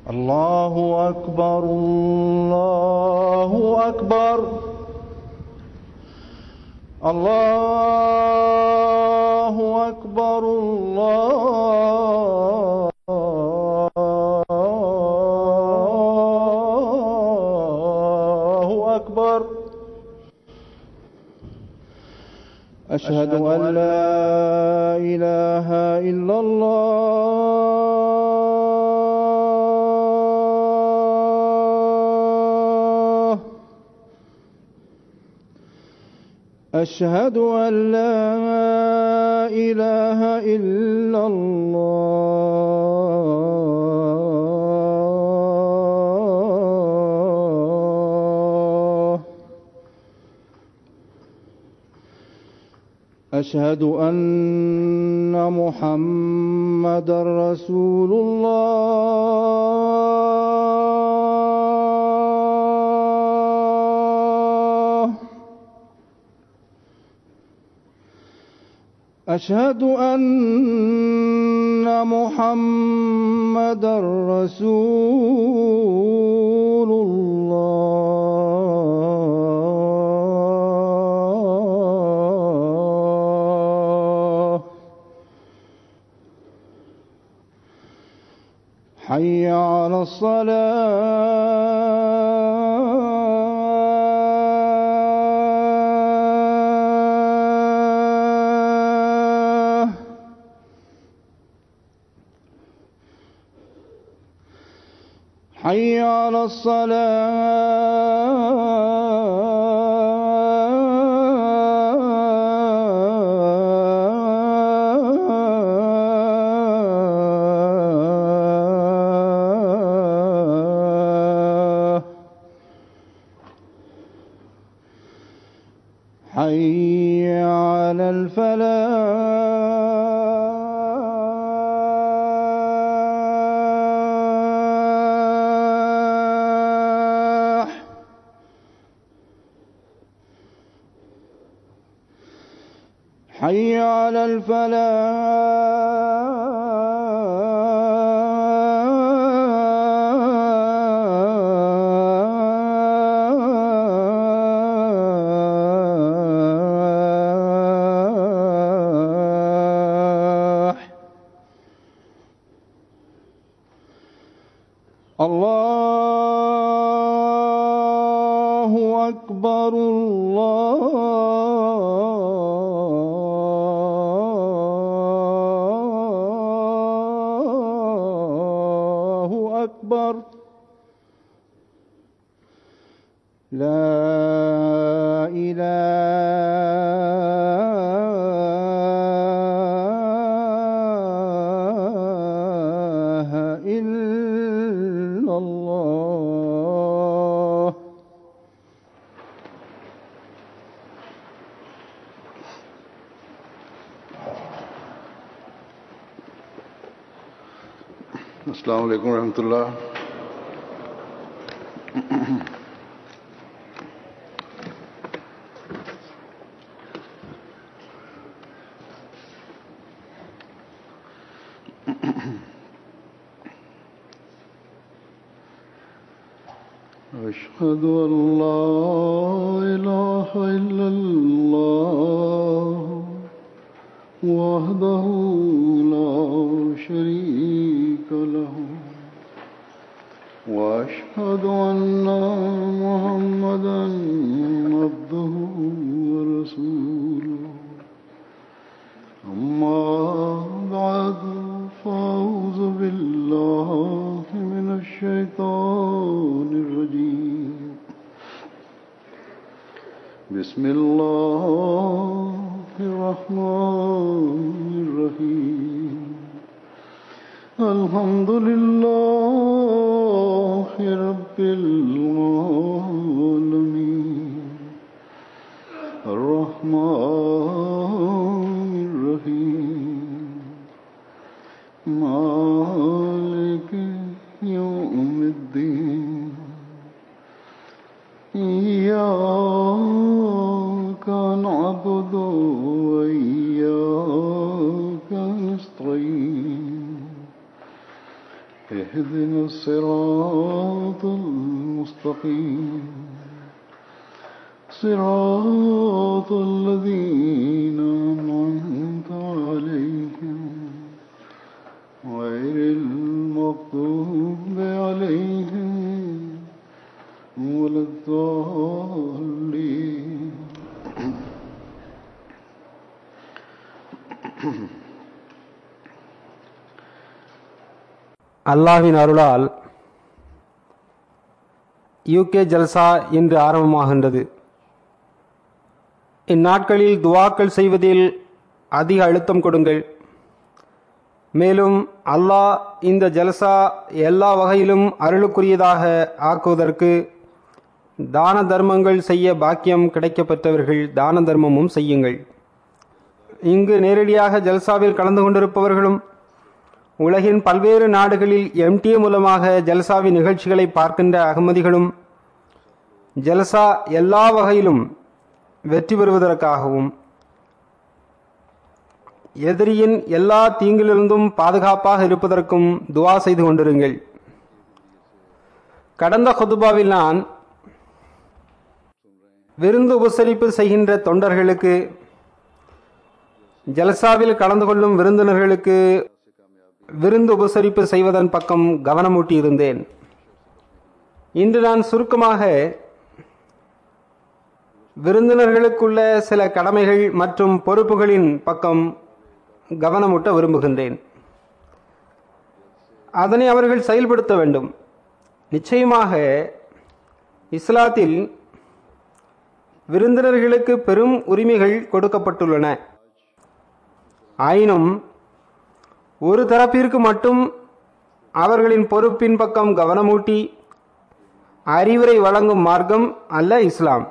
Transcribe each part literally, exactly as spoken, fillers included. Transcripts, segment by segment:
الله أكبر الله أكبر الله أكبر الله أكبر. أشهد أن لا إله إلا الله. أشهد أن لا إله إلا الله. أشهد أن محمدًا رسول الله. أشهد أن محمدًا رسول الله. حي على الصلاة. حي على الصلاة. حي على الفلاح. حي على الفلاح. الله أكبر الله أكبر. لا إله إلا الله. अस्सलामु अलैकुम रहमतुल्लाह। أشهد أن لا إله إلا الله وحده لا شريك له وأشهد أن محمدًا عبده ورسوله. أما بعد فأعوذ بالله من الشيطان الرجيم. بسم الله الرحمن الرحيم. الحمد لله رب العالمين. الرحمن الرحيم. مالك يوم الدين. إياك نعبد وإياك نستعين. اهدنا الصراط المستقيم صراط الذين أنعمت عليهم غير المغضوب عليهم ولا الضالين. அல்லாஹ்வின் அருளால் யூகே ஜல்சா இன்று ஆரம்பமாகின்றது. இந்நாட்களில் துவாக்கள் செய்வதில் அதிக அழுத்தம் கொடுங்கள். மேலும் அல்லாஹ் இந்த ஜல்சா எல்லா வகையிலும் அருளுக்குரியதாக ஆக்குவதற்கு தான தர்மங்கள் செய்ய பாக்கியம் கிடைக்கப்பெற்றவர்கள் தான தர்மமும் செய்யுங்கள். இங்கு நேரடியாக ஜல்சாவில் கலந்து கொண்டிருப்பவர்களும் உலகின் பல்வேறு நாடுகளில் எம்டிஏ மூலமாக ஜல்சாவின் நிகழ்ச்சிகளை பார்க்கின்ற அகமதிகளும் ஜல்சா எல்லா வகையிலும் வெற்றி பெறுவதற்காகவும் எதிரியின் எல்லா தீங்கிலிருந்தும் பாதுகாப்பாக இருப்பதற்கும் துவா செய்து கொண்டிருங்கள். கடந்த குதுபாவில் நான் விருந்து உபசரிப்பு செய்கின்ற தொண்டர்களுக்கு, ஜல்சாவில் கலந்து கொள்ளும் விருந்தினர்களுக்கு விருந்து உபசரிப்பு செய்வதன் பக்கம் கவனமூட்டி இருந்தேன். இன்று நான் சுருக்கமாக விருந்தினர்களுக்குள்ள சில கடமைகள் மற்றும் பொறுப்புகளின் பக்கம் கவனமூட்ட விரும்புகின்றேன். அதனை அவர்கள் செயல்படுத்த வேண்டும். நிச்சயமாக இஸ்லாத்தில் விருந்தினர்களுக்கு பெரும் உரிமைகள் கொடுக்கப்பட்டுள்ளன. ஆயினும் ஒரு தரப்பிற்கு மட்டும் அவர்களின் பொறுப்பின் பக்கம் கவனமூட்டி அறிவுரை வழங்கும் மார்க்கம் அல்ல இஸ்லாம்.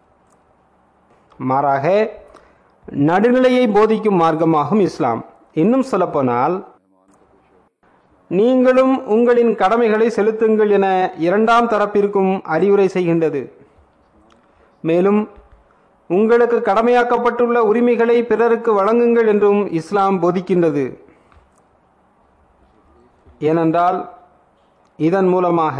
மாறாக நடுநிலையை போதிக்கும் மார்க்கமாகும் இஸ்லாம். இன்னும் சொல்லப்போனால், நீங்களும் உங்களின் கடமைகளை செலுத்துங்கள் என இரண்டாம் தரப்பிற்கும் அறிவுரை செய்கின்றது. மேலும் உங்களுக்கு கடமையாக்கப்பட்டுள்ள உரிமைகளை பிறருக்கு வழங்குங்கள் என்றும் இஸ்லாம் போதிக்கின்றது. ஏனென்றால் இதன் மூலமாக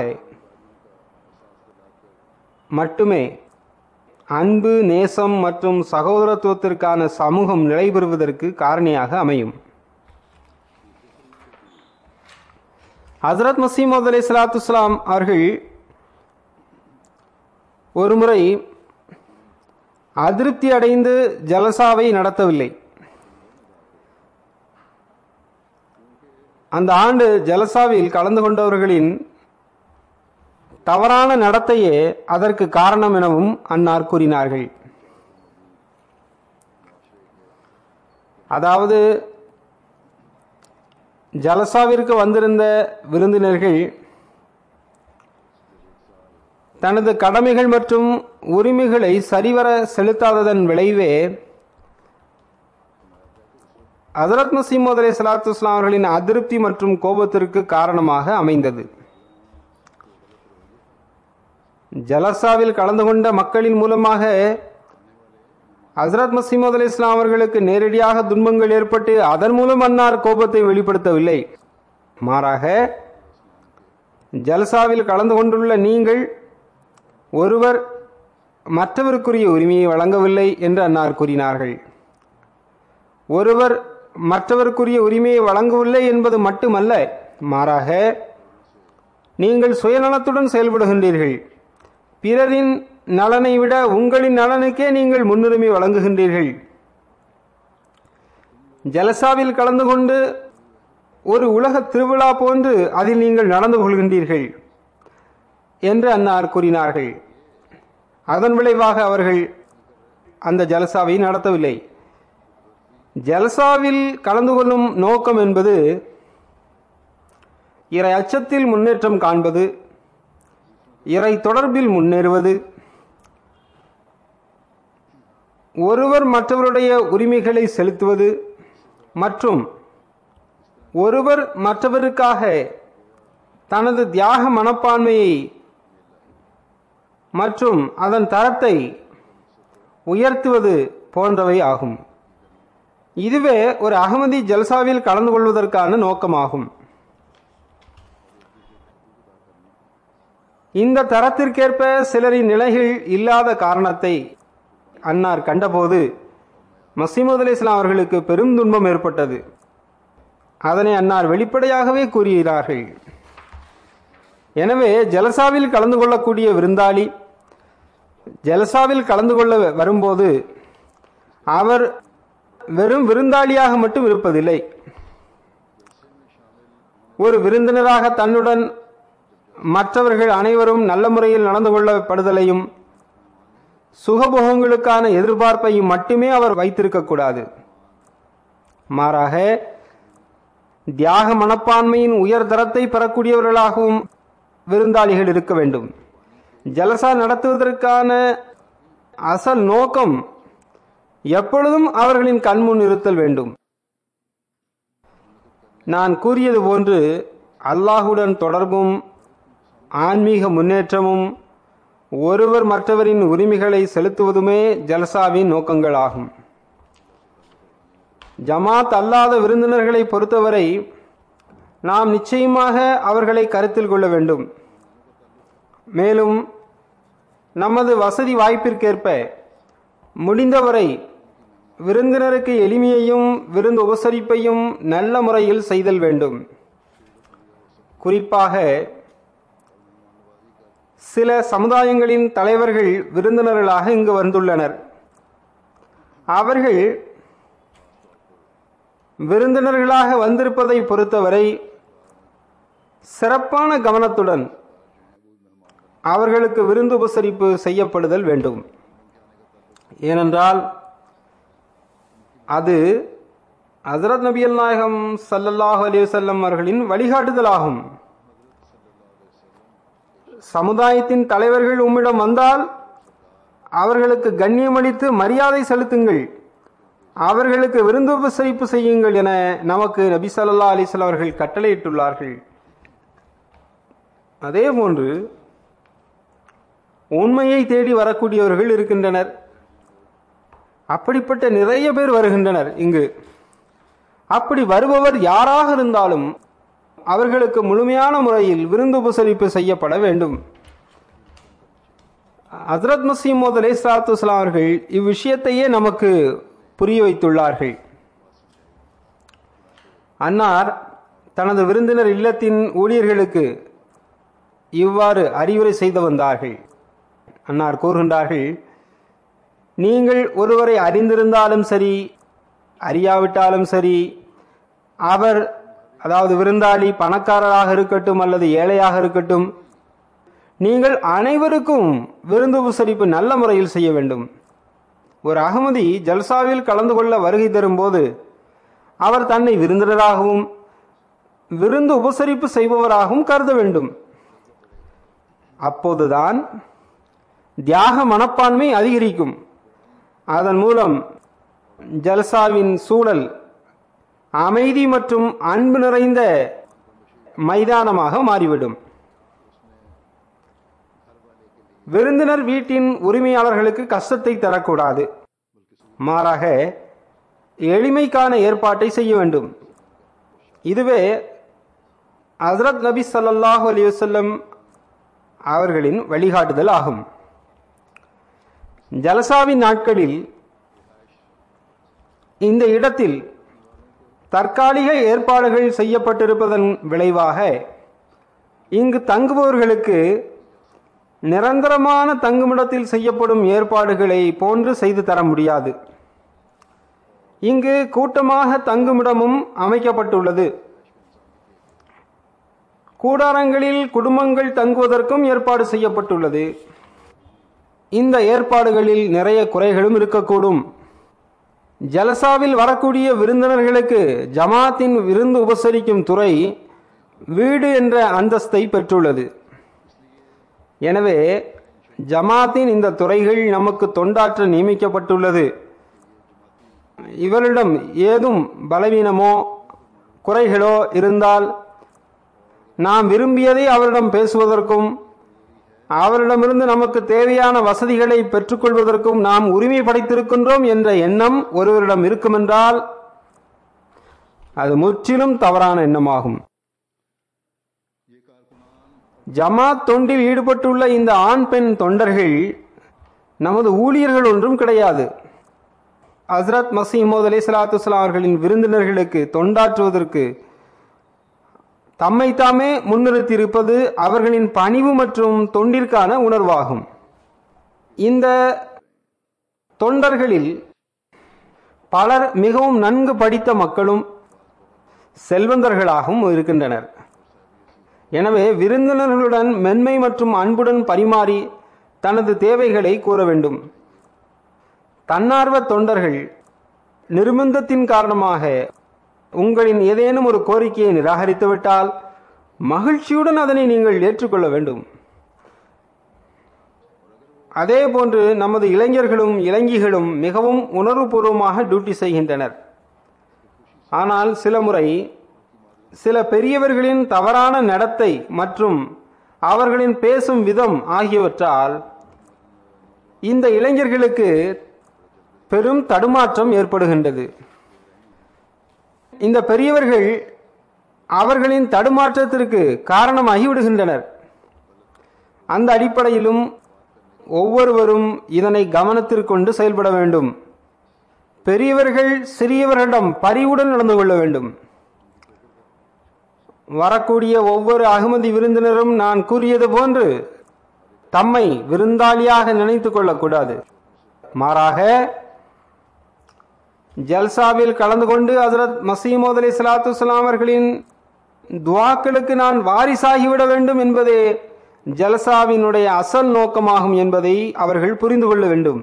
மட்டுமே அன்பு, நேசம் மற்றும் சகோதரத்துவத்திற்கான சமூகம் நிலைபெறுவதற்கு காரணியாக அமையும். ஹஜ்ரத் மஸீஹ் மவ்ஊத் அலைஹிஸ்ஸலாத்து வஸ்ஸலாம் அவர்கள் ஒருமுறை அதிருப்தி அடைந்து ஜலசாவை நடத்தவில்லை. அந்த ஆண்டு ஜலசாவில் கலந்து கொண்டவர்களின் தவறான நடத்தையே அதற்கு காரணம் எனவும் அன்னார் கூறினார்கள். அதாவது, ஜலசாவிற்கு வந்திருந்த விருந்தினர்கள் தனது கடமைகள் மற்றும் உரிமைகளை சரிவர செலுத்தாததன் விளைவே ஹஜ்ரத் மஸீஹ் மவ்ஊத் அலைஹிஸ்ஸலாத்து வஸ்ஸலாம் அவர்களின் அதிருப்தி மற்றும் கோபத்திற்கு காரணமாக அமைந்தது. ஜலசாவில் கலந்து கொண்ட மக்களின் மூலமாக ஹஜ்ரத் மஸீஹ் மவ்ஊத் அலைஹிஸ்ஸலாம் அவர்களுக்கு நேரடியாக துன்பங்கள் ஏற்பட்டு அதன் மூலம் அன்னார் கோபத்தை வெளிப்படுத்தவில்லை. மாறாக ஜலசாவில் கலந்து கொண்டுள்ள நீங்கள் ஒருவர் மற்றவருக்குரிய உரிமையை வழங்கவில்லை என்று அன்னார் கூறினார்கள். ஒருவர் மற்றவருக்குரிய உரிமையை வழங்கவில்லை என்பது மட்டுமல்ல, மாறாக நீங்கள் சுயநலத்துடன் செயல்படுகின்றீர்கள். பிறரின் நலனை விட உங்களின் நலனுக்கே நீங்கள் முன்னுரிமை வழங்குகின்றீர்கள். ஜலசாவில் கலந்து கொண்டு ஒரு உலக திருவிழா போன்று அதில் நீங்கள் நடந்து கொள்கின்றீர்கள் என்று அன்னார் கூறினார்கள். அதன் விளைவாக அவர்கள் அந்த ஜலசாவை நடத்தவில்லை. ஜல்சாவில் கலந்து கொள்ளும் நோக்கம் என்பது இறை அச்சத்தில் முன்னேற்றம் காண்பது, இறை தொடர்பில் முன்னேறுவது, ஒருவர் மற்றவருடைய உரிமைகளை செலுத்துவது மற்றும் ஒருவர் மற்றவருக்காக தனது தியாக மனப்பான்மையை மற்றும் அதன் தரத்தை உயர்த்துவது போன்றவை ஆகும். இதுவே ஒரு அகமதி ஜல்சாவில் கலந்து கொள்வதற்கான நோக்கமாகும். இந்த தரத்திற்கேற்ப சிலரின் நிலைகள் இல்லாத காரணத்தை அன்னார் கண்டபோது மஸீமூத் அலைஹிஸ்ஸலாம் அவர்களுக்கு பெரும் துன்பம் ஏற்பட்டது. அதனை அன்னார் வெளிப்படையாகவே கூறுகிறார்கள். எனவே ஜலசாவில் கலந்து கொள்ளக்கூடிய விருந்தாளி ஜலசாவில் கலந்து கொள்ள வரும்போது அவர் வெறும் விருந்தாளியாக மட்டும் இருப்பதில்லை. ஒரு விருந்தினராக தன்னுடன் மற்றவர்கள் அனைவரும் நல்ல முறையில் நடந்து கொள்ளப்படுதலையும் சுகபோகங்களுக்கான எதிர்பார்ப்பையும் மட்டுமே அவர் வைத்திருக்கக்கூடாது. மாறாக தியாக மனப்பான்மையின் உயர் தரத்தை பெறக்கூடியவர்களாகவும் விருந்தாளிகள் இருக்க வேண்டும். ஜலசா நடத்துவதற்கான அசல் நோக்கம் எப்பொழுதும் அவர்களின் கண்முன் இருத்தல் வேண்டும். நான் கூறியது போன்று அல்லாஹுடன் தொடர்பும் ஆன்மீக முன்னேற்றமும் ஒருவர் மற்றவரின் உரிமைகளை செலுத்துவதுமே ஜல்சாவின் நோக்கங்களாகும். ஜமாத் அல்லாத விருந்தினர்களை பொறுத்தவரை நாம் நிச்சயமாக அவர்களை கருத்தில் கொள்ள வேண்டும். மேலும் நமது வசதி வாய்ப்பிற்கேற்ப முடிந்தவரை விருந்தினருக்கு எளிமையையும் விருந்து உபசரிப்பையும் நல்ல முறையில் செய்தல் வேண்டும். குறிப்பாக சில சமுதாயங்களின் தலைவர்கள் விருந்தினர்களாக இங்கு வந்துள்ளனர். அவர்கள் விருந்தினர்களாக வந்திருப்பதை பொறுத்தவரை சிறப்பான கவனத்துடன் அவர்களுக்கு விருந்து உபசரிப்பு செய்யப்படுதல் வேண்டும். ஏனென்றால் அது ஹஜ்ரத் நபிகள் நாயகம் ஸல்லல்லாஹு அலைஹி வஸல்லம் அவர்களின் வழிகாட்டுதலாகும். சமுதாயத்தின் தலைவர்கள் உம்மிடம் வந்தால் அவர்களுக்கு கண்ணியமளித்து மரியாதை செலுத்துங்கள், அவர்களுக்கு விருந்து உபசரிப்பு செய்யுங்கள் என நமக்கு நபி ஸல்லல்லாஹு அலைஹி வஸல்லம் அவர்கள் கட்டளையிட்டுள்ளார்கள். அதேபோன்று உண்மையை தேடி வரக்கூடியவர்கள் இருக்கின்றனர். அப்படிப்பட்ட நிறைய பேர் வருகின்றனர் இங்கு. அப்படி வருபவர் யாராக இருந்தாலும் அவர்களுக்கு முழுமையான முறையில் விருந்து உபசரிப்பு செய்யப்பட வேண்டும். ஹஜ்ரத் மஸீஹ் மவ்ஊத் அலைஹிஸ்ஸலாத்து வஸ்ஸலாம் அவர்கள் இவ்விஷயத்தையே நமக்கு புரிய வைத்துள்ளார்கள். அன்னார் தனது விருந்தினர் இல்லத்தின் ஊழியர்களுக்கு இவ்வாறு அறிவுரை செய்து வந்தார்கள். அன்னார் கூறுகின்றார்கள், நீங்கள் ஒருவரை அறிந்திருந்தாலும் சரி அறியாவிட்டாலும் சரி, அவர் அதாவது விருந்தாளி பணக்காரராக இருக்கட்டும் அல்லது ஏழையாக இருக்கட்டும், நீங்கள் அனைவருக்கும் விருந்து உபசரிப்பு நல்ல முறையில் செய்ய வேண்டும். ஒரு அகமதி ஜல்சாவில் கலந்து கொள்ள வருகை தரும்போது அவர் தன்னை விருந்தினராகவும் விருந்து உபசரிப்பு செய்பவராகவும் கருத வேண்டும். அப்போதுதான் தியாக மனப்பான்மை அதிகரிக்கும். அதன் மூலம் ஜல்சாவின் சூழல் அமைதி மற்றும் அன்பு நிறைந்த மைதானமாக மாறிவிடும். விருந்தினர் வீட்டின் உரிமையாளர்களுக்கு கஷ்டத்தை தரக்கூடாது. மாறாக எளிமைக்கான ஏற்பாட்டை செய்ய வேண்டும். இதுவே ஹஜ்ரத் நபி ஸல்லல்லாஹு அலைஹி வஸல்லம் அவர்களின் வழிகாட்டுதல் ஆகும். ஜலசாவின் நாட்களில் இந்த இடத்தில் தற்காலிக ஏற்பாடுகள் செய்யப்பட்டிருப்பதன் விளைவாக இங்கு தங்குபவர்களுக்கு நிரந்தரமான தங்குமிடத்தில் செய்யப்படும் ஏற்பாடுகளை போன்று செய்து தர முடியாது. இங்கு கூட்டமாக தங்குமிடமும் அமைக்கப்பட்டுள்ளது. கூடாரங்களில் குடும்பங்கள் தங்குவதற்கும் ஏற்பாடு செய்யப்பட்டுள்ளது. இந்த ஏற்பாடுகளில் நிறைய குறைகளும் இருக்கக்கூடும். ஜலசாவில் வரக்கூடிய விருந்தினர்களுக்கு ஜமாத்தின் விருந்து உபசரிக்கும் துறை வீடு என்ற அந்தஸ்தை பெற்றுள்ளது. எனவே ஜமாத்தின் இந்த துறைகள் நமக்கு தொண்டாற்ற நியமிக்கப்பட்டுள்ளது. இவரிடம் ஏதும் பலவீனமோ குறைகளோ இருந்தால் நாம் விரும்பியதை அவரிடம் பேசுவதற்கும் அவரிடமிருந்து நமக்கு தேவையான வசதிகளை பெற்றுக்கொள்வதற்கும் நாம் உரிமை படைத்திருக்கின்றோம் என்ற எண்ணம் ஒருவரிடம் இருக்குமென்றால் அது முற்றிலும் தவறான எண்ணமாகும். ஜமாத் தொண்டில் ஈடுபட்டுள்ள இந்த ஆண் பெண் தொண்டர்கள் நமது ஊழியர்கள் ஒன்றும் கிடையாது. ஹஸ்ரத் மஸீஹ் மவ்ஊத் அலைஹிஸ்ஸலாத்து வஸ்ஸலாம் அவர்களின் விருந்தினர்களுக்கு தொண்டாற்றுவதற்கு தம்மை தாமே முன்னிறுத்தியிருப்பது அவர்களின் பணிவு மற்றும் தொண்டிற்கான உணர்வாகும். இந்த தொண்டர்களில் பலர் மிகவும் நன்கு படித்த மக்களும் செல்வந்தர்களாகவும் இருக்கின்றனர். எனவே விருந்தினர்களுடன் மென்மை மற்றும் அன்புடன் பரிமாறி தனது தேவைகளை கூற வேண்டும். தன்னார்வ தொண்டர்கள் நிர்பந்தத்தின் காரணமாக உங்களின் ஏதேனும் ஒரு கோரிக்கையை நிராகரித்துவிட்டால் மகிழ்ச்சியுடன் அதனை நீங்கள் ஏற்றுக்கொள்ள வேண்டும். அதே போன்று நமது இளைஞர்களும் இளைஞிகளும் மிகவும் உணர்வுபூர்வமாக டியூட்டி செய்கின்றனர். ஆனால் சில முறை சில பெரியவர்களின் தவறான நடத்தை மற்றும் அவர்களின் பேசும் விதம் ஆகியவற்றால் இந்த இளைஞர்களுக்கு பெரும் தடுமாற்றம் ஏற்படுகின்றது. இந்த பெரியவர்கள் அவர்களின் தடுமாற்றத்திற்கு காரணமாகி விடுகின்றனர். அந்த அடிப்படையிலும் ஒவ்வொருவரும் இதனை கவனத்திற்கு கொண்டு செயல்பட வேண்டும். பெரியவர்கள் சிறியவர்களிடம் பரிவுடன் நடந்து கொள்ள வேண்டும். வரக்கூடிய ஒவ்வொரு அகமதி விருந்தினரும் நான் கூறியது போன்று தம்மை விருந்தாளியாக நினைத்துக் கொள்ளக்கூடாது. மாறாக ஜல்சாவில் கலந்து கொண்டு ஹஜ்ரத் மஸீஹ் மவ்ஊத் அலைஹிஸ்ஸலாத்து வஸ்ஸலாம் அவர்களின் துஆக்களுக்கு நான் வாரிசாகிவிட வேண்டும் என்பதே ஜல்சாவினுடைய அசல் நோக்கமாகும் என்பதை அவர்கள் புரிந்து கொள்ள வேண்டும்.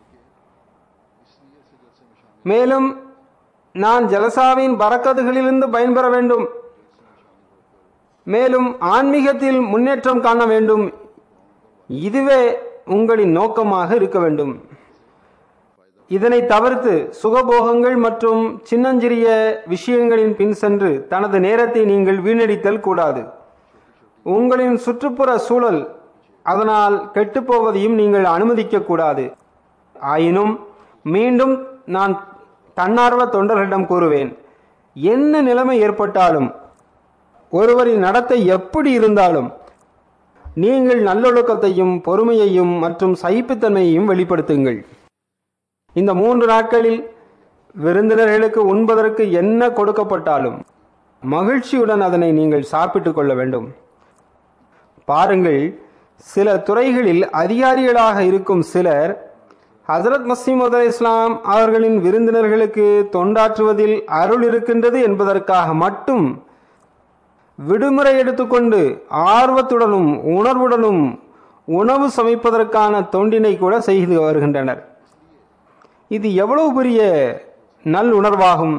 மேலும் நான் ஜல்சாவின் பரக்கத்துகளிலிருந்து பயன்பெற வேண்டும், மேலும் ஆன்மீகத்தில் முன்னேற்றம் காண வேண்டும். இதுவே உங்களின் நோக்கமாக இருக்க வேண்டும். இதனை தவிர்த்து சுகபோகங்கள் மற்றும் சின்னஞ்சிறிய விஷயங்களின் பின் சென்று தனது நேரத்தை நீங்கள் வீணடித்தல் கூடாது. உங்களின் சுற்றுப்புற சூழல் அதனால் கெட்டுப்போவதையும் நீங்கள் அனுமதிக்க கூடாது. ஆயினும் மீண்டும் நான் தன்னார்வ தொண்டர்களிடம் கூறுவேன், என்ன நிலைமை ஏற்பட்டாலும் ஒருவரின் நடத்தை எப்படி இருந்தாலும் நீங்கள் நல்லொழுக்கத்தையும் பொறுமையையும் மற்றும் சகிப்புத்தன்மையையும் வெளிப்படுத்துங்கள். இந்த மூன்று நாட்களில் விருந்தினர்களுக்கு உண்பதற்கு என்ன கொடுக்கப்பட்டாலும் மகிழ்ச்சியுடன் அதனை நீங்கள் சாப்பிட்டுக் கொள்ள வேண்டும். பாருங்கள், சில துறைகளில் அதிகாரிகளாக இருக்கும் சிலர் ஹஜ்ரத் மஸீஹ் மவ்ஊத் அலைஹிஸ்ஸலாம் அவர்களின் விருந்தினர்களுக்கு தொண்டாற்றுவதில் அருள் இருக்கின்றது என்பதற்காக மட்டும் விடுமுறை எடுத்துக்கொண்டு ஆர்வத்துடனும் உணர்வுடனும் உணவு சமைப்பதற்கான தொண்டினை கூட செய்து வருகின்றனர். இது எவ்வளவு பெரிய நல் உணர்வாகும்.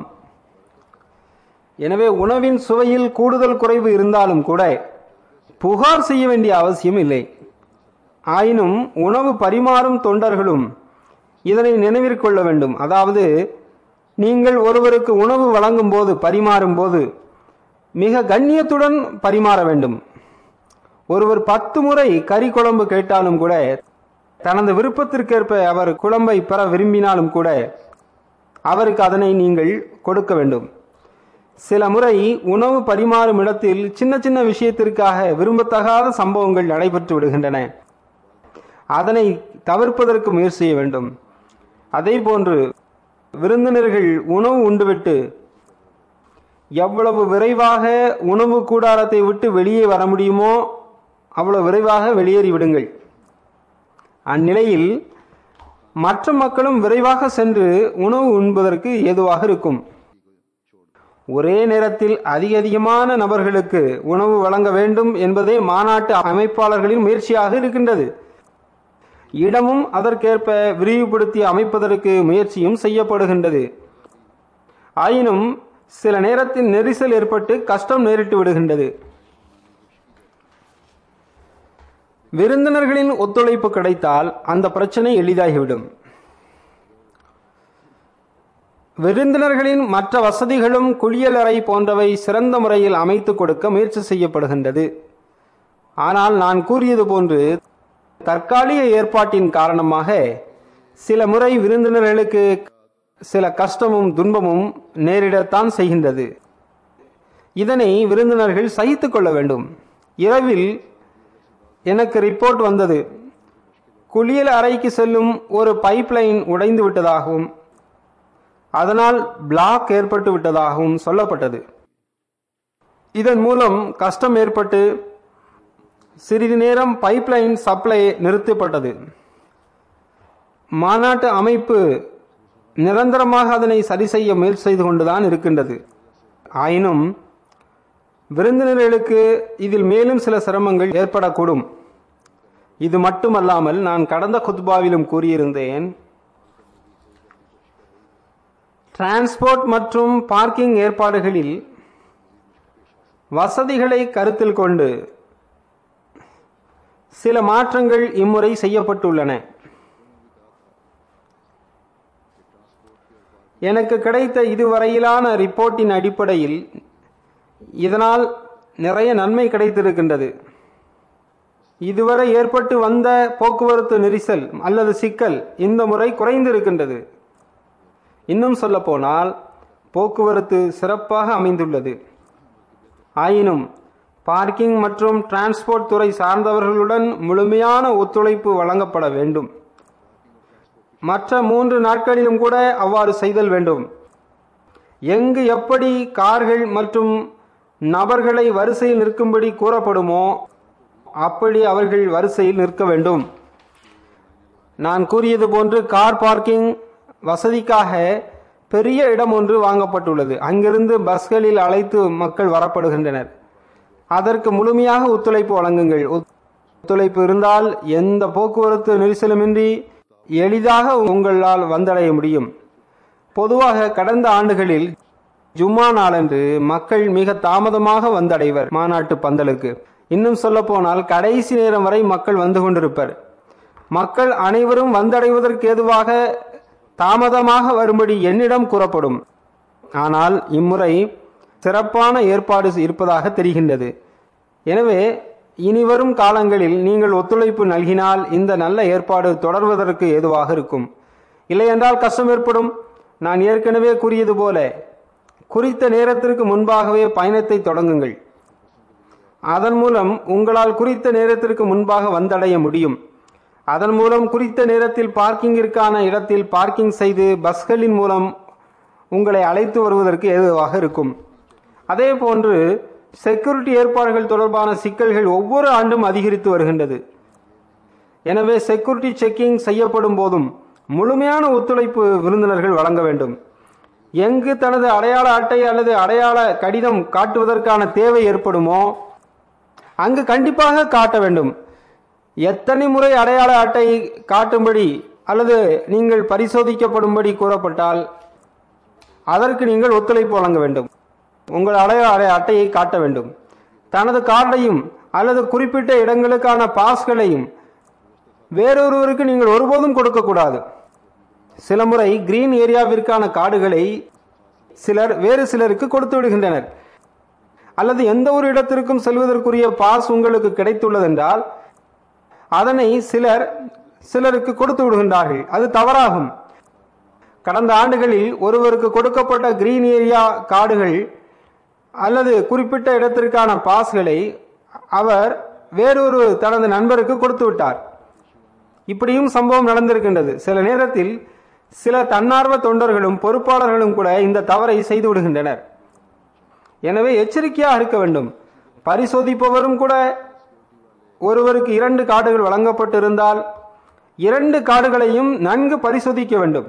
எனவே உணவின் சுவையில் கூடுதல் குறைவு இருந்தாலும் கூட புகார் செய்ய வேண்டிய அவசியம் இல்லை. ஆயினும் உணவு பரிமாறும் தொண்டர்களும் இதனை நினைவிற்கொள்ள வேண்டும். அதாவது, நீங்கள் ஒருவருக்கு உணவு வழங்கும் போது பரிமாறும் போது மிக கண்ணியத்துடன் பரிமாற வேண்டும். ஒருவர் பத்து முறை கறி குழம்பு கேட்டாலும் கூட, தனது விருப்பத்திற்கேற்ப அவர் குழம்பை பெற விரும்பினாலும் கூட அவருக்கு அதனை நீங்கள் கொடுக்க வேண்டும். சில முறை உணவு பரிமாறும் இடத்தில் சின்ன சின்ன விஷயத்திற்காக விரும்பத்தகாத சம்பவங்கள் நடைபெற்று விடுகின்றன. அதனை தவிர்ப்பதற்கு முயற்சி செய்ய வேண்டும். அதே போன்று விருந்தினர்கள் உணவு உண்டுவிட்டு எவ்வளவு விரைவாக உணவு கூடாரத்தை விட்டு வெளியே வர முடியுமோ அவ்வளவு விரைவாக வெளியேறி விடுங்கள். அந்நிலையில் மற்ற மக்களும் விரைவாக சென்று உணவு உண்பதற்கு ஏதுவாக இருக்கும். ஒரே நேரத்தில் அதிக அதிகமான நபர்களுக்கு உணவு வழங்க வேண்டும் என்பதே மாநாட்டு அமைப்பாளர்களின் முயற்சியாக இருக்கின்றது. இடமும் அதற்கேற்ப விரிவுபடுத்தி அமைப்பதற்கு முயற்சியும் செய்யப்படுகின்றது. ஆயினும் சில நேரத்தில் நெரிசல் ஏற்பட்டு கஷ்டம் நேரிட்டு விடுகின்றது. விருந்தினர்களின் ஒத்துழைப்பு கிடைத்தால் அந்த பிரச்சனை எளிதாகிவிடும். விருந்தினர்களின் மற்ற வசதிகளும் குளியலறை போன்றவை சிறந்த முறையில் அமைத்து கொடுக்க முயற்சி செய்யப்படுகின்றது. ஆனால் நான் கூறியது போன்று தற்காலிக ஏற்பாட்டின் காரணமாக சில முறை விருந்தினர்களுக்கு சில கஷ்டமும் துன்பமும் நேரிடத்தான் செய்கின்றது. இதனை விருந்தினர்கள் சகித்துக் கொள்ள வேண்டும். இரவில் எனக்கு ரிப்போர்ட் வந்தது. குளியல் அறைக்கு செல்லும் ஒரு பைப்லைன் உடைந்து விட்டதாகவும் அதனால் பிளாக் ஏற்பட்டு விட்டதாகவும் சொல்லப்பட்டது. இதன் மூலம் கஷ்டம் ஏற்பட்டு சிறிது நேரம் பைப்லைன் சப்ளை நிறுத்தப்பட்டது. மாநாட்டு அமைப்பு நிரந்தரமாக அதனை சரி செய்ய முயற்சி செய்து கொண்டுதான் இருக்கின்றது. ஆயினும் விருந்தினர்களுக்கு இதில் மேலும் சில சிரமங்கள் ஏற்படக்கூடும். இது மட்டுமல்லாமல் நான் கடந்த குத்பாவிலும் கூறியிருந்தேன், டிரான்ஸ்போர்ட் மற்றும் பார்க்கிங் ஏற்பாடுகளில் வசதிகளை கருத்தில் கொண்டு சில மாற்றங்கள் இம்முறை செய்யப்பட்டுள்ளன. எனக்கு கிடைத்த இதுவரையிலான ரிப்போர்ட்டின் அடிப்படையில் இதனால் நிறைய நன்மை கிடைத்திருக்கின்றது. இதுவரை ஏற்பட்டு வந்த போக்குவரத்து நெரிசல் அல்லது சிக்கல் இந்த முறை குறைந்திருக்கின்றது. இன்னும் சொல்ல போனால் போக்குவரத்து சிறப்பாக அமைந்துள்ளது. ஆயினும் பார்க்கிங் மற்றும் டிரான்ஸ்போர்ட் துறை சார்ந்தவர்களுடன் முழுமையான ஒத்துழைப்பு வழங்கப்பட வேண்டும். மற்ற மூன்று நாட்களிலும் கூட அவ்வாறு செய்தல் வேண்டும். எங்கு எப்படி கார்கள் மற்றும் நபர்களை வரிசையில் நிற்கும்படி கூறப்படுமோ அப்படி அவர்கள் வரிசையில் நிற்க வேண்டும். நான் கூறியது போன்று கார் பார்க்கிங் வசதிக்காக பெரிய இடம் ஒன்று வாங்கப்பட்டுள்ளது. அங்கிருந்து பஸ்களில் அழைத்து மக்கள் வரப்படுகின்றனர். அதற்கு முழுமையாக ஒத்துழைப்பு வழங்குங்கள். ஒத்துழைப்பு இருந்தால் எந்த போக்குவரத்து நெரிசலுமின்றி எளிதாக உங்களால் வந்தடைய முடியும். பொதுவாக கடந்த ஆண்டுகளில் ஜும்மா நாளன்று மக்கள் மிக தாமதமாக வந்தடைவர் மாநாட்டு பந்தலுக்கு. இன்னும் சொல்ல போனால் கடைசி நேரம் வரை மக்கள் வந்து கொண்டிருப்பர். மக்கள் அனைவரும் வந்தடைவதற்கு ஏதுவாக தாமதமாக வரும்படி என்னிடம் கூறப்படும். ஆனால் இம்முறை சிறப்பான ஏற்பாடு இருப்பதாக தெரிகின்றது. எனவே இனிவரும் காலங்களில் நீங்கள் ஒத்துழைப்பு நல்கினால் இந்த நல்ல ஏற்பாடு தொடர்வதற்கு ஏதுவாக இருக்கும். இல்லையென்றால் கஷ்டம் ஏற்படும். நான் ஏற்கனவே கூறியது போல குறித்த நேரத்திற்கு முன்பாகவே பயணத்தை தொடங்குங்கள். அதன் மூலம் உங்களால் குறித்த நேரத்திற்கு முன்பாக வந்தடைய முடியும். அதன் மூலம் குறித்த நேரத்தில் பார்க்கிங்கிற்கான இடத்தில் பார்க்கிங் செய்து பஸ்களின் மூலம் உங்களை அழைத்து வருவதற்கு ஏதுவாக இருக்கும். அதே போன்று செக்யூரிட்டி ஏற்பாடுகள் தொடர்பான சிக்கல்கள் ஒவ்வொரு ஆண்டும் அதிகரித்து வருகின்றது. எனவே செக்யூரிட்டி செக்கிங் செய்யப்படும் போதும் முழுமையான ஒத்துழைப்பு விருந்தினர்கள் வழங்க வேண்டும். எங்கு தனது அடையாள அட்டை அல்லது அடையாள கடிதம் காட்டுவதற்கான தேவை ஏற்படுமோ அங்கு கண்டிப்பாக காட்ட வேண்டும். எத்தனை முறை அடையாள அட்டை காட்டும்படி அல்லது நீங்கள் பரிசோதிக்கப்படும்படி கூறப்பட்டால் அதற்கு நீங்கள் ஒத்துழைப்பு வழங்க வேண்டும். உங்கள் அடையாள அட்டையை காட்ட வேண்டும். தனது கார்டையும் அல்லது குறிப்பிட்ட இடங்களுக்கான பாஸ்களையும் வேறொருவருக்கு நீங்கள் ஒருபோதும் கொடுக்கக்கூடாது. சில முறை கிரீன் ஏரியாவிற்கான கார்டுகளை சிலர் வேறு சிலருக்கு கொடுத்து விடுகின்றனர். அல்லது எந்த ஒரு இடத்திற்கும் செல்வதற்குரிய பாஸ் உங்களுக்கு கிடைத்துள்ளதென்றால் அதனை சிலர் சிலருக்கு கொடுத்து விடுகின்றார்கள். அது தவறாகும். கடந்த ஆண்டுகளில் ஒருவருக்கு கொடுக்கப்பட்ட கிரீன் ஏரியா கார்டுகள் அல்லது குறிப்பிட்ட இடத்திற்கான பாஸ்களை அவர் வேறொரு தனது நண்பருக்கு கொடுத்து விட்டார். இப்படியும் சம்பவம் நடந்திருக்கின்றது. சில நேரத்தில் சில தன்னார்வ தொண்டர்களும் பொறுப்பாளர்களும் கூட இந்த தவறை செய்து விடுகின்றனர். எனவே எச்சரிக்கையாக இருக்க வேண்டும். பரிசோதிப்பவரும் கூட ஒருவருக்கு இரண்டு கார்டுகள் வழங்கப்பட்டிருந்தால் இரண்டு கார்டுகளையும் நன்கு பரிசோதிக்க வேண்டும்.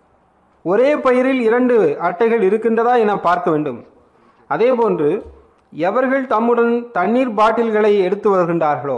ஒரே பெயரில் இரண்டு அட்டைகள் இருக்கின்றதா என பார்க்க வேண்டும். அதே போன்று எவர்கள் தம்முடன் தண்ணீர் பாட்டில்களை எடுத்து வருகின்றார்களோ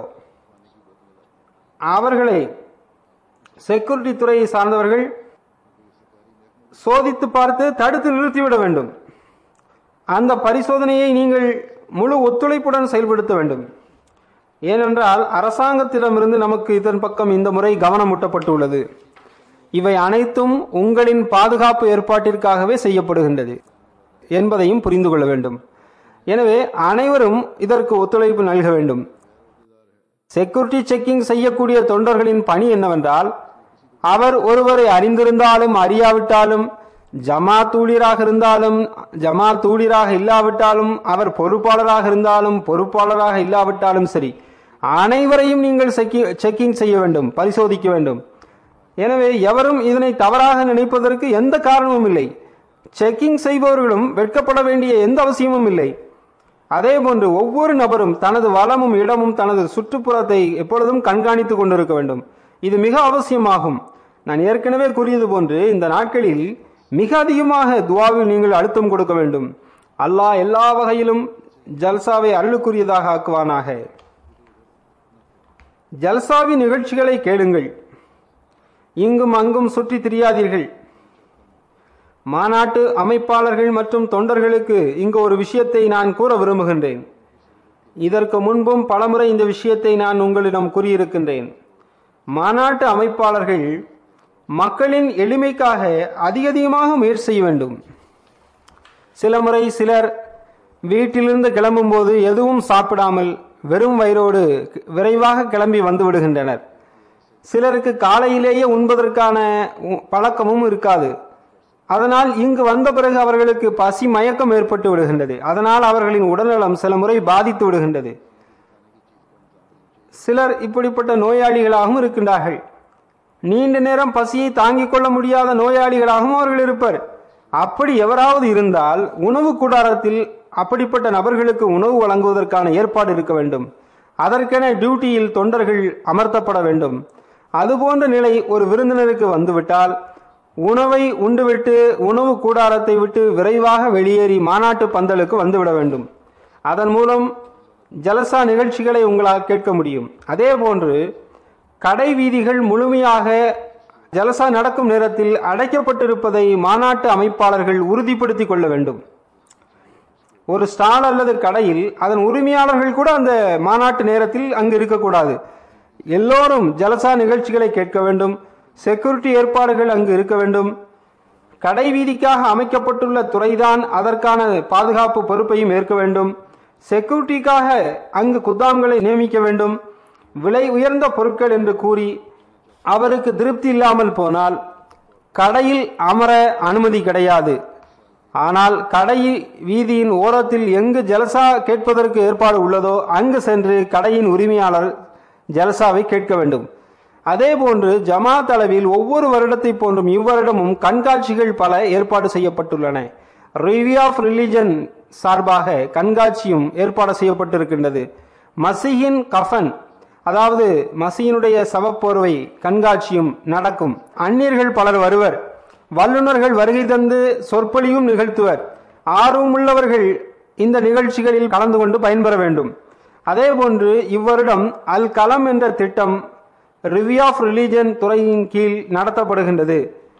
அவர்களை செக்யூரிட்டி துறையை சார்ந்தவர்கள் சோதித்து பார்த்து தடுத்து நிறுத்திவிட வேண்டும். அந்த பரிசோதனையை நீங்கள் முழு ஒத்துழைப்புடன் செயல்படுத்த வேண்டும். ஏனென்றால் அரசாங்கத்திடமிருந்து நமக்கு இதன் பக்கம் இந்த முறை கவனம் ஊட்டப்பட்டுள்ளது. இவை அனைத்தும் உங்களின் பாதுகாப்பு ஏற்பாட்டிற்காகவே செய்யப்படுகின்றது என்பதையும் புரிந்து கொள்ள வேண்டும். எனவே அனைவரும் இதற்கு ஒத்துழைப்பு நல்க வேண்டும். செக்யூரிட்டி செக்கிங் செய்யக்கூடிய தொண்டர்களின் பணி என்னவென்றால் அவர் ஒருவரை அறிந்திருந்தாலும் அறியாவிட்டாலும் ஜமாத் ஊழியராக இருந்தாலும் ஜமாத் ஊழியராக இல்லாவிட்டாலும் அவர் பொறுப்பாளராக இருந்தாலும் பொறுப்பாளராக இல்லாவிட்டாலும் சரி அனைவரையும் நீங்கள் செக்கிங் செய்ய வேண்டும், பரிசோதிக்க வேண்டும். எனவே எவரும் இதனை தவறாக நினைப்பதற்கு எந்த காரணமும் இல்லை. செக்கிங் செய்பவர்களும் வெட்கப்பட வேண்டிய எந்த அவசியமும் இல்லை. அதேபோன்று ஒவ்வொரு நபரும் தனது வளமும் இடமும் தனது சுற்றுப்புறத்தை எப்பொழுதும் கண்காணித்துக் கொண்டிருக்க வேண்டும். இது மிக அவசியமாகும். நான் ஏற்கனவே கூறியது போன்று இந்த நாட்களில் மிக அதிகமாக துவாவில் நீங்கள் அழுத்தம் கொடுக்க வேண்டும். அல்லாஹ் எல்லா வகையிலும் ஜல்சாவை அருளுக்குரியதாக ஆக்குவானாக. ஜல்சாவின் நிகழ்ச்சிகளை கேளுங்கள், இங்கும் அங்கும் சுற்றி திரியாதீர்கள். மாநாட்டு அமைப்பாளர்கள் மற்றும் தொண்டர்களுக்கு இங்கு ஒரு விஷயத்தை நான் கூற விரும்புகின்றேன். இதற்கு முன்பும் பலமுறை இந்த விஷயத்தை நான் உங்களிடம் கூறியிருக்கின்றேன். மாநாட்டு அமைப்பாளர்கள் மக்களின் எளிமைக்காக அதிக அதிகமாக முயற்சி செய்ய வேண்டும். சில முறை சிலர் வீட்டிலிருந்து கிளம்பும் போது எதுவும் சாப்பிடாமல் வெறும் வயிறோடு விரைவாக கிளம்பி வந்து விடுகின்றனர். சிலருக்கு காலையிலேயே உண்பதற்கான பழக்கமும் இருக்காது. அதனால் இங்கு வந்த பிறகு அவர்களுக்கு பசி மயக்கம் ஏற்பட்டு விடுகின்றது. அதனால் அவர்களின் உடல்நலம் சில முறை பாதித்து விடுகின்றது. சிலர் இப்படிப்பட்ட நோயாளிகளாகவும் இருக்கின்றார்கள். நீண்ட நேரம் பசியை தாங்கிக் கொள்ள முடியாத நோயாளிகளாகவும் அவர்கள் இருப்பர். அப்படி எவராவது இருந்தால் உணவு கூடாரத்தில் அப்படிப்பட்ட நபர்களுக்கு உணவு வழங்குவதற்கான ஏற்பாடு இருக்க வேண்டும். அதற்கென டியூட்டியில் தொண்டர்கள் அமர்த்தப்பட வேண்டும். அதுபோன்ற நிலை ஒரு விருந்தினருக்கு வந்துவிட்டால் உணவை உண்டுவிட்டு உணவு கூடாரத்தை விட்டு விரைவாக வெளியேறி மாநாட்டு பந்தலுக்கு வந்துவிட வேண்டும். அதன் மூலம் ஜலசா நிகழ்ச்சிகளை உங்களால் கேட்க முடியும். அதே போன்று கடை வீதிகள் முழுமையாக ஜலசா நடக்கும் நேரத்தில் அடைக்கப்பட்டிருப்பதை மாநாட்டு அமைப்பாளர்கள் உறுதிப்படுத்திக் கொள்ள வேண்டும். ஒரு ஸ்டால் அல்லது கடையில் அதன் உரிமையாளர்கள் கூட அந்த மாநாட்டு நேரத்தில் அங்கு இருக்கக்கூடாது. எல்லோரும் ஜலசா நிகழ்ச்சிகளை கேட்க வேண்டும். செக்யூரிட்டி ஏற்பாடுகள் அங்கு இருக்க வேண்டும். கடை வீதிக்காக அமைக்கப்பட்டுள்ள துறைதான் அதற்கான பாதுகாப்பு பொறுப்பையும் ஏற்க வேண்டும். செக்யூரிட்டிக்காக அங்கு குத்தாம்களை நியமிக்க வேண்டும். விலை உயர்ந்த பொருட்கள் என்று கூறி அவருக்கு திருப்தி இல்லாமல் போனால் கடையில் அமர அனுமதி கிடையாது. ஆனால் கடை வீதியின் ஓரத்தில் எங்கு ஜலசா கேட்பதற்கு ஏற்பாடு உள்ளதோ அங்கு சென்று கடையின் உரிமையாளர் ஜலசாவை கேட்க வேண்டும். அதே போன்று ஜமாத் அளவில் ஒவ்வொரு வருடத்தை போன்றும் இவ்வருடமும் கண்காட்சிகள் பல ஏற்பாடு செய்யப்பட்டுள்ளன. ரிவ்யூ ஆஃப் ரிலிஜன் சார்பாக கண்காட்சியும் ஏற்பாடு செய்யப்பட்டிருக்கின்றது. மசீஹின் கஃபன், அதாவது மசீனுடைய சவப்போர்வை கண்காட்சியும் நடக்கும். அந்நியர்கள் பலர் வருவர். வல்லுநர்கள் வருகை தந்து சொற்பொழிவும் நிகழ்த்துவர். ஆர்வமுள்ளவர்கள் இந்த நிகழ்ச்சிகளில் கலந்து கொண்டு பயன்பெற வேண்டும். அதே போன்று இவ்வருடம் அல் கலம் என்ற திட்டம் ரிவ்யூ ஆஃப் ரிலிஜன் துறையின் கீழ் நடத்தப்படுகின்றது.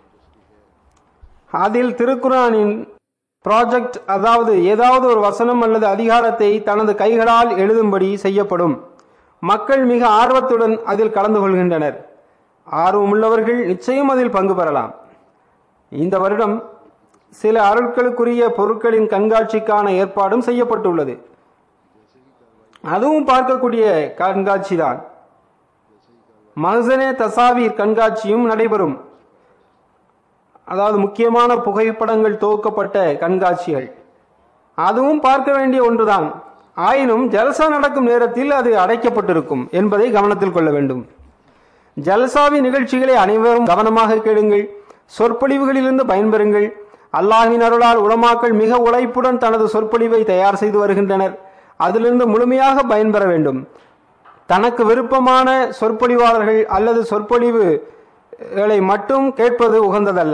அதில் திருக்குரானின் ப்ராஜெக்ட், அதாவது ஏதாவது ஒரு வசனம் அல்லது அதிகாரத்தை தனது கைகளால் எழுதும்படி செய்யப்படும். மக்கள் மிக ஆர்வத்துடன் அதில் கலந்து கொள்கின்றனர். ஆர்வமுள்ளவர்கள் நிச்சயம் அதில் பங்கு பெறலாம். இந்த வருடம் சில அருட்களுக்குரிய பொருட்களின் கண்காட்சிக்கான ஏற்பாடும் செய்யப்பட்டுள்ளது. அதுவும் பார்க்கக்கூடிய கண்காட்சி தான். மஹ்சனே தசாவீர் கண்காட்சியும் நடைபெறும். அதாவது முக்கியமான புகைப்படங்கள் துவக்கப்பட்ட கண்காட்சிகள். அதுவும் பார்க்க வேண்டிய ஒன்றுதான். ஆயினும் ஜல்சா நடக்கும் நேரத்தில் அது அடைக்கப்பட்டிருக்கும் என்பதை கவனத்தில் கொள்ள வேண்டும். ஜல்சாவின் நிகழ்ச்சிகளை அனைவரும் கவனமாக கேளுங்கள். சொற்பொழிவுகளிலிருந்து பயன்பெறுங்கள். அல்லாஹ்வின் அருளால் உலமாக்கள் மிக உழைப்புடன் தனது சொற்பொழிவை தயார் செய்து வருகின்றனர். அதிலிருந்து முழுமையாக பயன்பெற வேண்டும். தனக்கு விருப்பமான சொற்பொழிவாளர்கள் அல்லது சொற்பொழிவுகளை மட்டும் கேட்பது உகந்ததல்ல.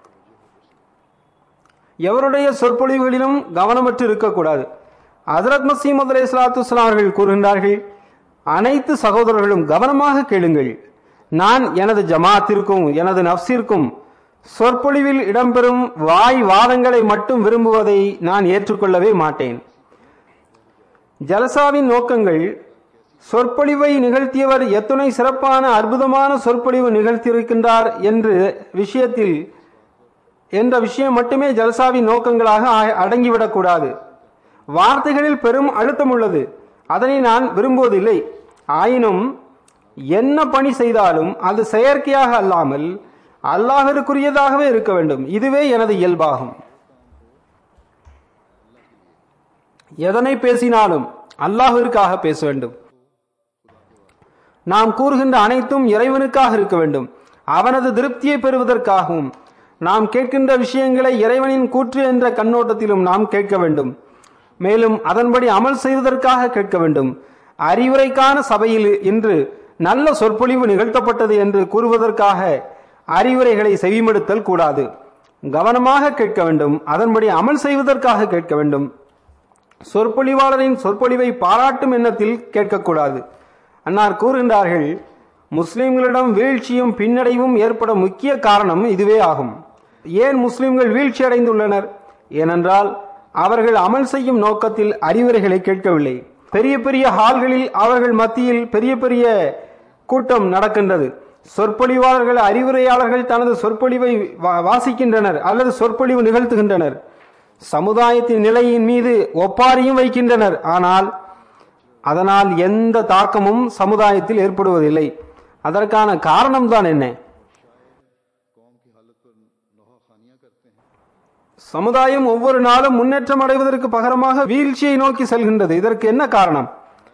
எவருடைய சொற்பொழிவுகளிலும் கவனமற்று இருக்கக்கூடாது. ஹஜ்ரத் மஸீஹ் அலைஹிஸ்ஸலாத்து வஸ்ஸலாம் அவர்கள் கூறுகின்றார்கள், அனைத்து சகோதரர்களும் கவனமாக கேளுங்கள். நான் எனது ஜமாத்திற்கும் எனது நஃப்ஸிற்கும் சொற்பொழிவில் இடம்பெறும் வாய் வாதங்களை மட்டும் விரும்புவதை நான் ஏற்றுக்கொள்ளவே மாட்டேன். ஜல்சாவின் நோக்கங்கள் சொற்பொழிவை நிகழ்த்தியவர் எத்துணை சிறப்பான அற்புதமான சொற்பொழிவு நிகழ்த்தியிருக்கின்றார் என்ற விஷயத்தில் என்ற விஷயம் மட்டுமே ஜல்சாவின் நோக்கங்களாக அடங்கிவிடக்கூடாது. வார்த்தைகளில் பெரும் அழுத்தம் உள்ளது. அதனை நான் விரும்புவதில்லை. ஆயினும் என்ன பணி செய்தாலும் அது செயற்கையாக அல்லாமல் அல்லாஹ்விற்குரியதாகவே இருக்க வேண்டும். இதுவே எனது இயல்பாகும். எதனை பேசினாலும் அல்லாஹ்விற்காக பேச வேண்டும். நாம் கூறுகின்ற அனைத்தும் இறைவனுக்காக இருக்க வேண்டும், அவனது திருப்தியை பெறுவதற்காகவும். நாம் கேட்கின்ற விஷயங்களை இறைவனின் கூற்று என்ற கண்ணோட்டத்திலும் நாம் கேட்க வேண்டும். மேலும் அதன்படி அமல் செய்வதற்காக கேட்க வேண்டும். அறிவுரைக்கான சபையில் இன்று நல்ல சொற்பொழிவு நிகழ்த்தப்பட்டது என்று கூறுவதற்காக அறிவுரைகளை செவிமடுத்தல் கூடாது. கவனமாக கேட்க வேண்டும், அதன்படி அமல் செய்வதற்காக கேட்க வேண்டும். சொற்பொழிவாளரின் சொற்பொழிவை பாராட்டும் எண்ணத்தில் கேட்கக்கூடாது. அன்னார் கூறுகின்றார்கள், முஸ்லிம்களிடம் வீழ்ச்சியும் பின்னடைவும் ஏற்பட முக்கிய காரணம் இதுவே ஆகும். ஏன் முஸ்லிம்கள் வீழ்ச்சி அடைந்துள்ளனர்? ஏனென்றால் அவர்கள் அமல் செய்யும் நோக்கத்தில் அறிவுரைகளை கேட்கவில்லை. பெரிய பெரிய ஹால்களில் அவர்கள் மத்தியில் பெரிய பெரிய கூட்டம் நடக்கின்றது. சொற்பொழிவாளர்கள், அறிவுரையாளர்கள் தனது சொற்பொழிவை வாசிக்கின்றனர் அல்லது சொற்பொழிவு நிகழ்த்துகின்றனர். சமுதாயத்தின் நிலையின் மீது ஒப்பாரியும் வைக்கின்றனர். ஆனால் அதனால் எந்த தாக்கமும் சமுதாயத்தில் ஏற்படுவதில்லை. அதற்கான காரணம்தான் என்ன? சமுதாயம் ஒவ்வொரு நாளும் முன்னேற்றம் அடைவதற்கு பகரமாக வீழ்ச்சியை நோக்கி செல்கின்றது. இதற்கு என்ன காரணம்?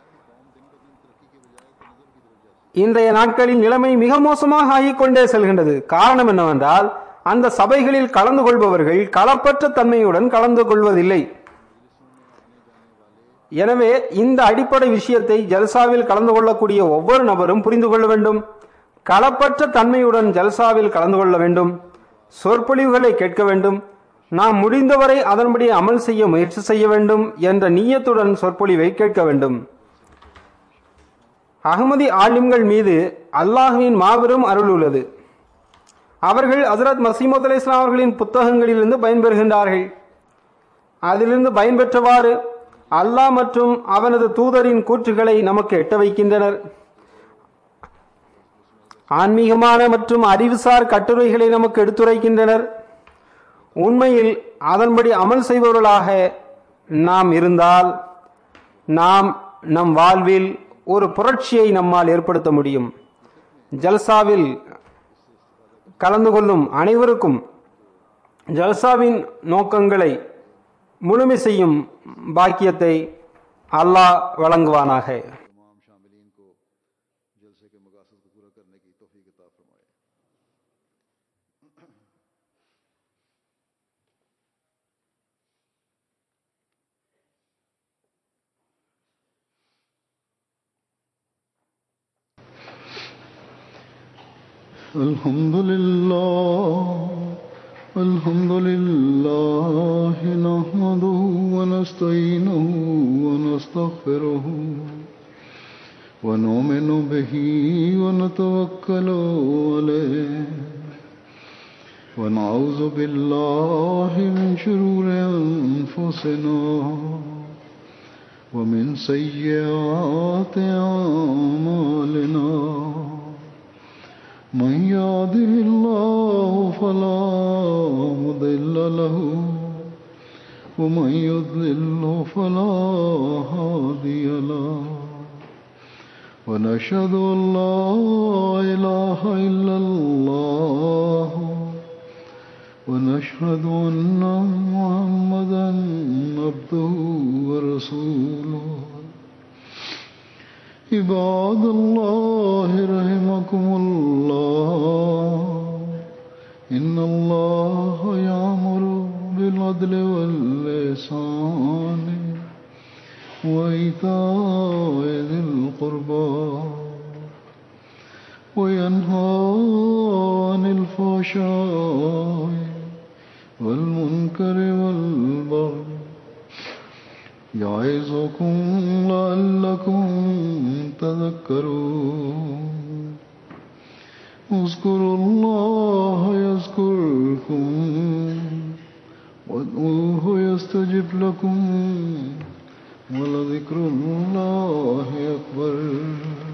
இன்றைய நாட்களில் நிலைமை மிக மோசமாக ஆகிக்கொண்டே செல்கின்றது. காரணம் என்னவென்றால், அந்த சபைகளில் கலந்து கொள்பவர்கள் களப்பற்ற தன்மையுடன் கலந்து கொள்வதில்லை. எனவே இந்த அடிப்படை விஷயத்தை ஜல்சாவில் கலந்து கொள்ளக்கூடிய ஒவ்வொரு நபரும் புரிந்து கொள்ள வேண்டும். களப்பற்ற தன்மையுடன் ஜல்சாவில் கலந்து கொள்ள வேண்டும். சொற்பொழிவுகளை கேட்க வேண்டும். நாம் முடிந்தவரை அதன்படி அமல் செய்ய முயற்சி செய்ய வேண்டும் என்ற நியத்துடன் சொற்பொழிவை கேட்க வேண்டும். அகமதி ஆலிம்கள் மீது அல்லாஹ்வின் மாபெரும் அருள் உள்ளது. அவர்கள் ஹஜ்ரத் மஸீஹ் அலைஹிஸ்ஸலாம் அவர்களின் புத்தகங்களிலிருந்து பயன்பெறுகின்றார்கள். அதிலிருந்து பயன்பெற்றவாறு அல்லாஹ் மற்றும் அவனது தூதரின் கூற்றுகளை நமக்கு எட்ட வைக்கின்றனர். ஆன்மீகமான மற்றும் அறிவுசார் கட்டுரைகளை நமக்கு எடுத்துரைக்கின்றனர். உண்மையில் அதன்படி அமல் செய்பவர்களாக நாம் இருந்தால் நாம் நம் வாழ்வில் ஒரு புரட்சியை நம்மால் ஏற்படுத்த முடியும். ஜல்சாவில் கலந்து கொள்ளும் அனைவருக்கும் ஜல்சாவின் நோக்கங்களை முழுமை செய்யும் பாக்கியத்தை அல்லாஹ் வழங்குவானாக. Alhamdulillah, alhamdulillah, nahmaduhu wa nasta'inuhu wa nastaghfiruhu wa nu'minu bihi wa natawakkalu alayhi wa na'udhu billahi min shururi anfusina wa min sayyiati a'malina. من يهده الله فلا مضل له ومن يضلل فلا هادي له ونشهد أن لا إله إلا الله ونشهد أن محمدا عبده ورسوله. عباد الله رحمكم الله إن الله يأمر بالعدل والإحسان وإيتاء ذي القربى وينهى عن الفحشاء والمنكر والبغي يعظكم لعلكم تذكرون. اذكروا الله يذكركم وادعوه يستجب لكم ولذكر الله أكبر.